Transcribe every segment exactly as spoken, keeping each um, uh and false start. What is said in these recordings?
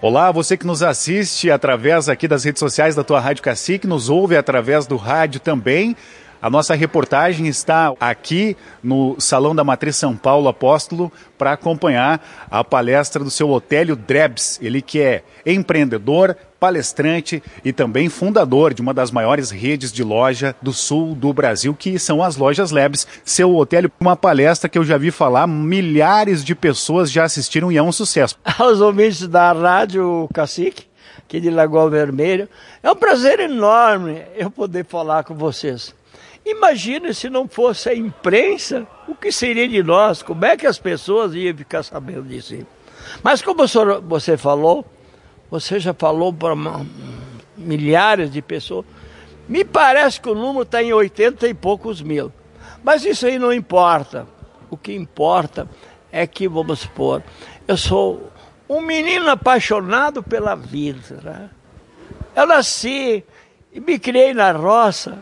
Olá, você que nos assiste através aqui das redes sociais da tua Rádio Cacique, nos ouve através do rádio também. A nossa reportagem está aqui no Salão da Matriz São Paulo Apóstolo para acompanhar a palestra do seu Otélio Drebs. Ele que é empreendedor, palestrante e também fundador de uma das maiores redes de loja do sul do Brasil, que são as Lojas Lebes. Seu Otélio, uma palestra que eu já vi falar, milhares de pessoas já assistiram e é um sucesso. Aos ouvintes da Rádio Cacique, aqui de Lagoa Vermelha, é um prazer enorme eu poder falar com vocês. Imagina se não fosse a imprensa, o que seria de nós? Como é que as pessoas iam ficar sabendo disso? Mas como você falou, você já falou para milhares de pessoas, me parece que o número está em oitenta e poucos mil. Mas isso aí não importa. O que importa é que, vamos supor, eu sou um menino apaixonado pela vida, né? Eu nasci e me criei na roça.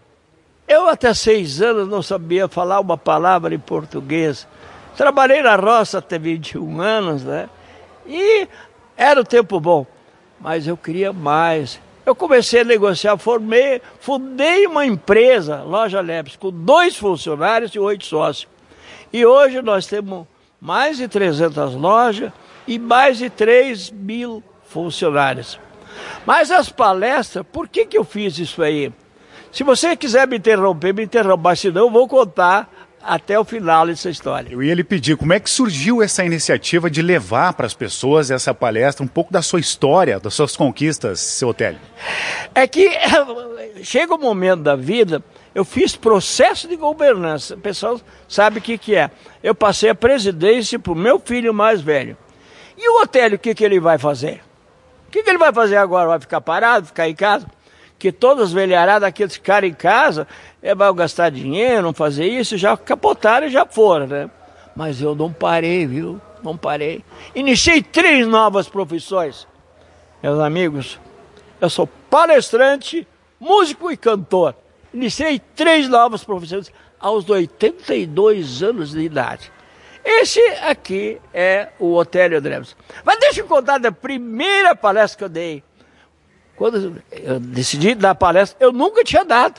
Eu até seis anos não sabia falar uma palavra em português. Trabalhei na roça até vinte e um anos, né? E era o tempo bom, mas eu queria mais. Eu comecei a negociar, formei, fundei uma empresa, Loja Lebes, com dois funcionários e oito sócios. E hoje nós temos mais de trezentas lojas e mais de três mil funcionários. Mas as palestras, por que que eu fiz isso aí? Se você quiser me interromper, me interrompa, mas senão eu vou contar até o final dessa história. Eu ia lhe pedir, como é que surgiu essa iniciativa de levar para as pessoas essa palestra, um pouco da sua história, das suas conquistas, seu Otélio? É que chega um momento da vida, eu fiz processo de governança, o pessoal sabe o que que é. Eu passei a presidência para o meu filho mais velho. E o Otélio, o que que ele vai fazer? O que que ele vai fazer agora? Vai ficar parado, ficar em casa? Que todas as velharadas, aqueles que ficaram em casa, é, vão gastar dinheiro, não fazer isso, já capotaram e já foram, né? Mas eu não parei, viu? Não parei. Iniciei três novas profissões. Meus amigos, eu sou palestrante, músico e cantor. Iniciei três novas profissões aos oitenta e dois anos de idade. Esse aqui é o Otélio Drebs. Mas deixa eu contar da primeira palestra que eu dei. Quando eu decidi dar palestra, eu nunca tinha dado.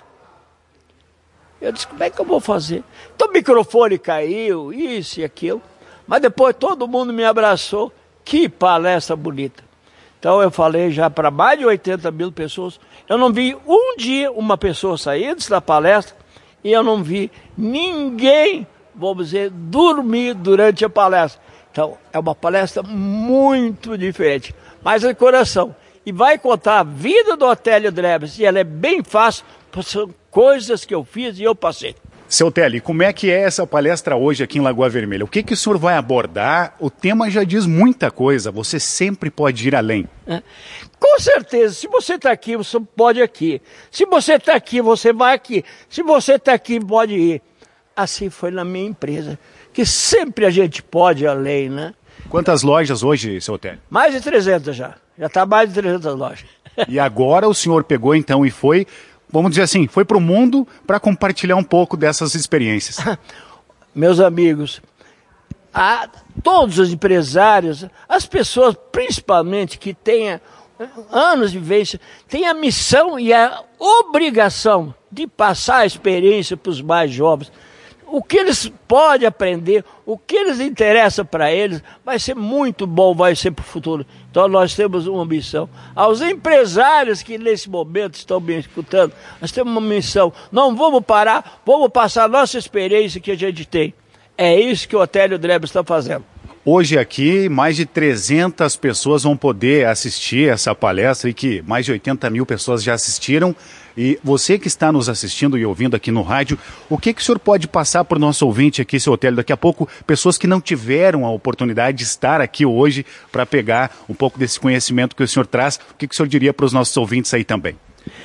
Eu disse, como é que eu vou fazer? Então o microfone caiu, isso e aquilo. Mas depois todo mundo me abraçou. Que palestra bonita. Então eu falei já para mais de oitenta mil pessoas. Eu não vi um dia uma pessoa sair antes da palestra e eu não vi ninguém, vamos dizer, dormir durante a palestra. Então é uma palestra muito diferente. Mas é coração. E vai contar a vida do Otélio Drebs, e ela é bem fácil, são coisas que eu fiz e eu passei. Seu Otélio, como é que é essa palestra hoje aqui em Lagoa Vermelha? O que que o senhor vai abordar? O tema já diz muita coisa, você sempre pode ir além. É. Com certeza, se você está aqui, você pode ir aqui. Se você está aqui, você vai aqui. Se você está aqui, pode ir. Assim foi na minha empresa, que sempre a gente pode ir além, né? Quantas lojas hoje, seu Otélio? Mais de trezentas já. Já está mais de trezentas lojas. E agora o senhor pegou então e foi, vamos dizer assim, foi para o mundo para compartilhar um pouco dessas experiências. Meus amigos, a, todos os empresários, as pessoas principalmente que têm anos de vivência, têm a missão e a obrigação de passar a experiência para os mais jovens. O que eles podem aprender, o que eles interessa para eles, vai ser muito bom, vai ser para o futuro. Então nós temos uma missão. Aos empresários que nesse momento estão me escutando, nós temos uma missão. Não vamos parar, vamos passar a nossa experiência que a gente tem. É isso que o Otélio Drebs está fazendo. Hoje aqui, mais de trezentas pessoas vão poder assistir essa palestra e que mais de oitenta mil pessoas já assistiram. E você que está nos assistindo e ouvindo aqui no rádio, o que que o senhor pode passar para o nosso ouvinte aqui, seu Otélio? Daqui a pouco, pessoas que não tiveram a oportunidade de estar aqui hoje para pegar um pouco desse conhecimento que o senhor traz, o que que o senhor diria para os nossos ouvintes aí também?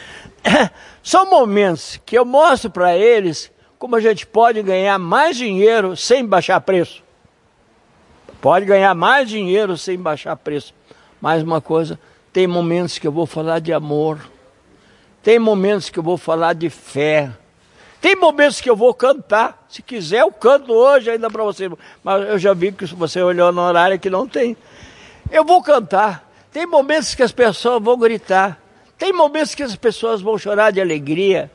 São momentos que eu mostro para eles como a gente pode ganhar mais dinheiro sem baixar preço. Pode ganhar mais dinheiro sem baixar preço. Mais uma coisa, tem momentos que eu vou falar de amor. Tem momentos que eu vou falar de fé. Tem momentos que eu vou cantar. Se quiser, eu canto hoje ainda para você. Mas eu já vi que você olhou no horário que não tem. Eu vou cantar. Tem momentos que as pessoas vão gritar. Tem momentos que as pessoas vão chorar de alegria.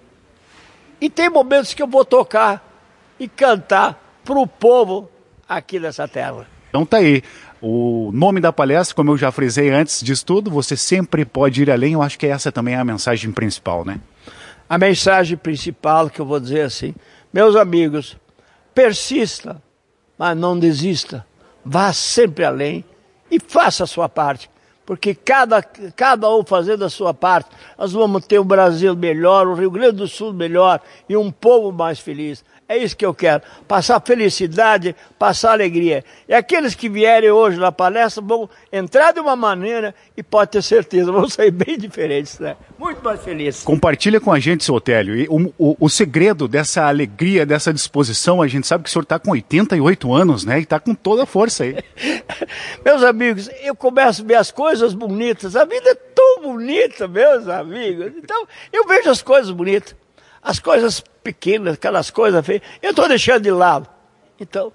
E tem momentos que eu vou tocar e cantar para o povo aqui dessa terra. Então tá aí. O nome da palestra, como eu já frisei antes disso tudo, você sempre pode ir além. Eu acho que essa também é a mensagem principal, né? A mensagem principal que eu vou dizer assim, meus amigos, persista, mas não desista. Vá sempre além e faça a sua parte. Porque cada, cada um fazendo a sua parte, nós vamos ter o Brasil melhor, o Rio Grande do Sul melhor e um povo mais feliz. É isso que eu quero, passar felicidade, passar alegria. E aqueles que vierem hoje na palestra vão entrar de uma maneira e pode ter certeza, vão sair bem diferentes, né? Muito mais felizes. Compartilha com a gente, seu Otélio, e o, o, o segredo dessa alegria, dessa disposição, a gente sabe que o senhor está com oitenta e oito anos, né? E está com toda a força aí. Meus amigos, eu começo a ver as coisas bonitas, a vida é tão bonita, meus amigos. Então, eu vejo as coisas bonitas. As coisas pequenas, aquelas coisas feias, eu estou deixando de lado. Então,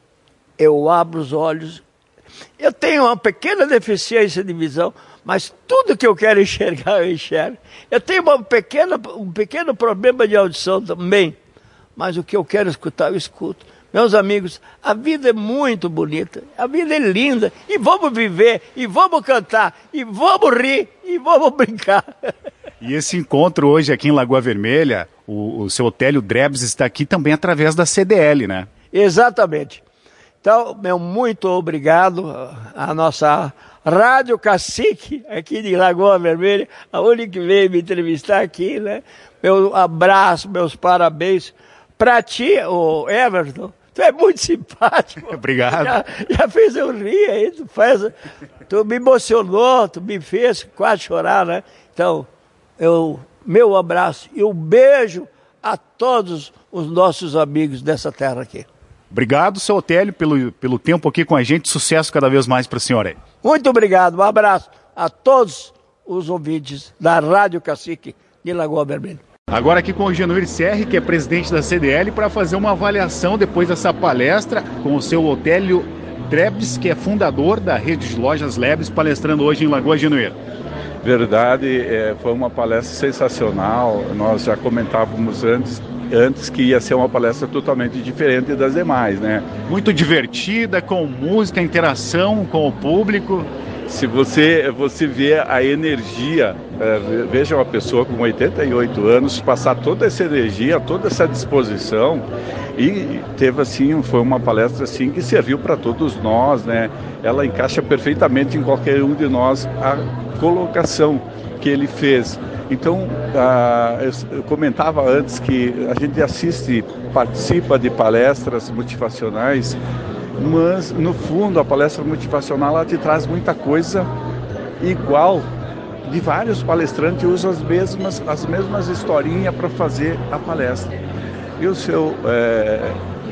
eu abro os olhos. Eu tenho uma pequena deficiência de visão, mas tudo que eu quero enxergar, eu enxergo. Eu tenho uma pequena, um pequeno problema de audição também, mas o que eu quero escutar, eu escuto. Meus amigos, a vida é muito bonita, a vida é linda, e vamos viver, e vamos cantar, e vamos rir, e vamos brincar. E esse encontro hoje aqui em Lagoa Vermelha, o, o seu Otélio Drebs está aqui também através da C D L, né? Exatamente. Então, meu muito obrigado à nossa Rádio Cacique, aqui de Lagoa Vermelha, a única que veio me entrevistar aqui, né? Meu abraço, meus parabéns para ti, o Everton. Tu é muito simpático. Obrigado. Já, já fez eu rir aí, tu faz, tu me emocionou, tu me fez quase chorar, né? Então, eu, meu abraço e um beijo a todos os nossos amigos dessa terra aqui. Obrigado, seu Otélio, pelo, pelo tempo aqui com a gente. Sucesso cada vez mais para o senhor aí. Muito obrigado, um abraço a todos os ouvintes da Rádio Cacique de Lagoa Vermelha. Agora aqui com o Genuíno Serri, que é presidente da C D L, para fazer uma avaliação depois dessa palestra com o seu Otélio Drebs, que é fundador da rede de lojas Lebes, palestrando hoje em Lagoa Genuíno. Verdade, é, foi uma palestra sensacional. Nós já comentávamos antes, antes que ia ser uma palestra totalmente diferente das demais, né? Muito divertida, com música, interação com o público. Se você, você vê a energia, é, veja uma pessoa com oitenta e oito anos passar toda essa energia, toda essa disposição, e teve assim, foi uma palestra assim que serviu para todos nós, né? Ela encaixa perfeitamente em qualquer um de nós a colocação que ele fez. Então, ah, eu comentava antes que a gente assiste, participa de palestras motivacionais, mas no fundo a palestra motivacional ela te traz muita coisa igual, de vários palestrantes usam as mesmas, as mesmas historinhas para fazer a palestra. E o seu, é,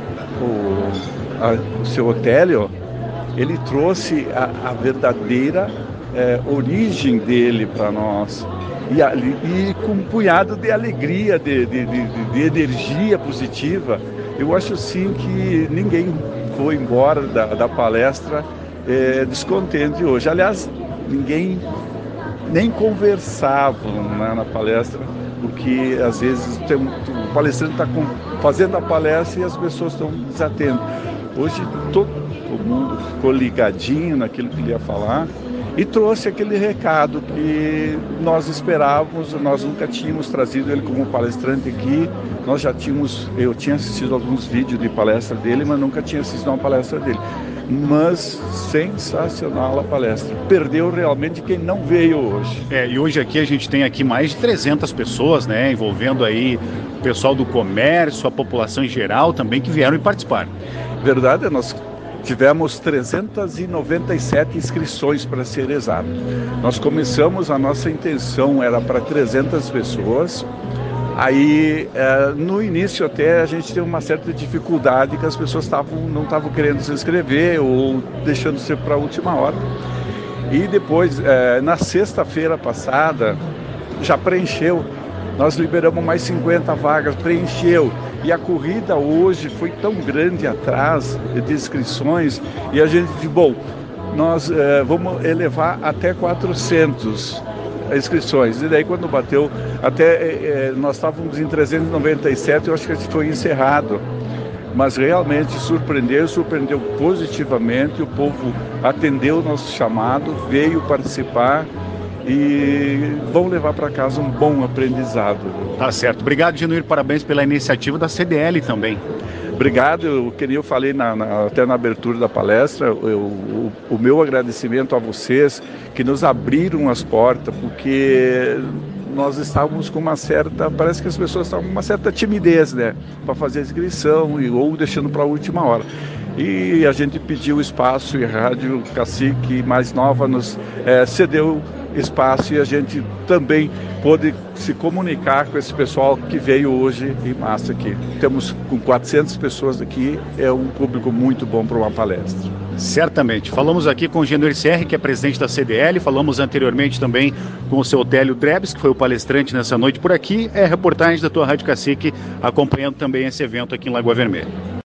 o, a, o seu Otélio, ele trouxe a, a verdadeira é, origem dele para nós. E, e com um punhado de alegria, de, de, de, de energia positiva. Eu acho sim que ninguém foi embora da, da palestra é, descontente hoje. Aliás, ninguém nem conversava, né, na palestra, porque às vezes tem, o palestrante está fazendo a palestra e as pessoas estão desatentas. Hoje todo mundo ficou ligadinho naquilo que ele ia falar e trouxe aquele recado que nós esperávamos. Nós nunca tínhamos trazido ele como palestrante aqui. Nós já tínhamos, eu tinha assistido alguns vídeos de palestra dele, mas nunca tinha assistido uma palestra dele. Mas sensacional a palestra. Perdeu realmente quem não veio hoje. É, e hoje aqui a gente tem aqui mais de trezentas pessoas, né, envolvendo aí o pessoal do comércio, a população em geral também, que vieram e participaram. Verdade, nós tivemos trezentas e noventa e sete inscrições, para ser exato. Nós começamos, a nossa intenção era para trezentas pessoas. Aí, é, no início até, a gente teve uma certa dificuldade, que as pessoas tavam, não estavam querendo se inscrever ou deixando ser para a última hora. E depois, é, na sexta-feira passada, já preencheu. Nós liberamos mais cinquenta vagas, preencheu. E a corrida hoje foi tão grande atrás de inscrições, e a gente disse, bom, nós é, vamos elevar até quatrocentas inscrições. E daí quando bateu, até é, nós estávamos em trezentos e noventa e sete, eu acho que a gente foi encerrado. Mas realmente surpreendeu, surpreendeu positivamente, o povo atendeu o nosso chamado, veio participar e vão levar para casa um bom aprendizado. Tá certo. Obrigado, Genuíno, parabéns pela iniciativa da C D L também. Obrigado, eu, que nem eu falei na, na, até na abertura da palestra, eu, o, o meu agradecimento a vocês que nos abriram as portas, porque nós estávamos com uma certa, parece que as pessoas estavam com uma certa timidez, né, para fazer a inscrição e, ou deixando para a última hora. E a gente pediu espaço e a Rádio Cacique mais nova nos é, cedeu espaço e a gente também pôde se comunicar com esse pessoal que veio hoje em massa aqui. Temos com quatrocentas pessoas aqui, é um público muito bom para uma palestra. Certamente. Falamos aqui com o Genuíno Serri, que é presidente da C D L, falamos anteriormente também com o seu Otélio Drebs, que foi o palestrante nessa noite por aqui. É a reportagem da tua Rádio Cacique, acompanhando também esse evento aqui em Lagoa Vermelha.